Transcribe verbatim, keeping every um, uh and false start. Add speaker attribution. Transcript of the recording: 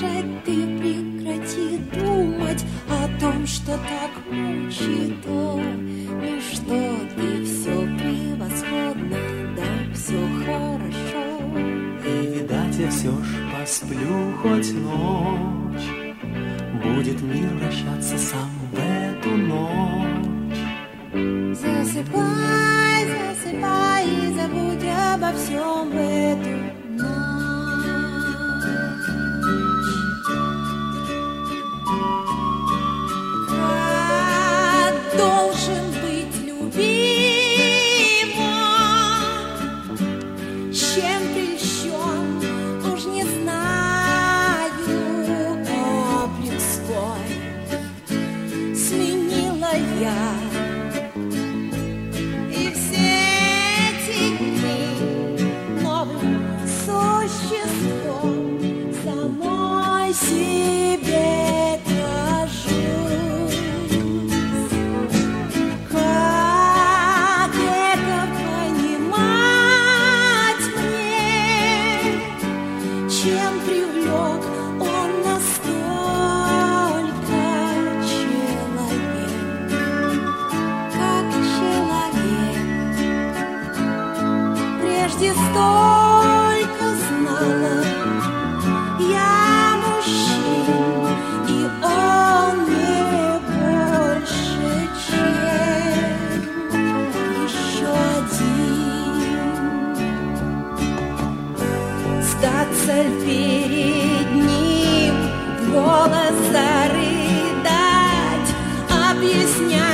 Speaker 1: дрожать, ты прекрати думать о том, что так мучит. О, ну что ты, все превосходно, да, все хорошо.
Speaker 2: И, видать, я все ж посплю хоть ночь, будет мир вращаться сам в эту ночь.
Speaker 1: Засыпай, засыпай и забудь обо всем в эту ночь. Как должен быть любимым, чем прельщен, уж не знаю, облик свой сменила я. Себе кажусь, как это понимать мне, чем привлек он настолько человек, как человек, прежде столько знала я. Сдаться перед ним, голос зарыдать, объяснять.